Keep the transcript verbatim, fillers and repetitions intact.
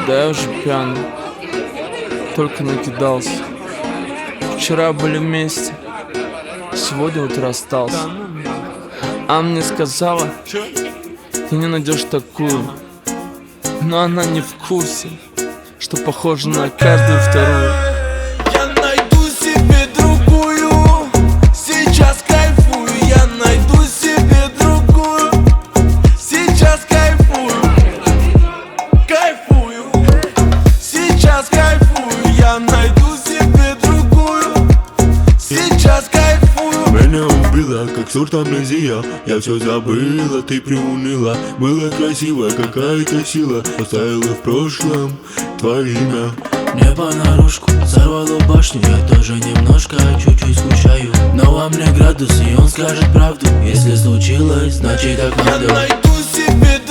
Да я уже пьяный, только накидался. Вчера были вместе, сегодня вот расстался. А мне сказала, ты не найдешь такую. Но она не в курсе, что похожа на каждую вторую. Я найду себе другую, сейчас кайфую. Я найду себе другую, сейчас кайфую. Кайфую, сейчас кайфую. Я найду себе другую, сейчас кайфую. Меня убила, как сорт амнезия. Я все забыла, ты приуныла. Была красивая какая-то сила, оставила в прошлом твое имя. Мне понарошку сорвало башню. Я тоже немножко, чуть-чуть скучаю. Но во мне градус, и он скажет правду. Если случилось, значит так надо. Я найду себе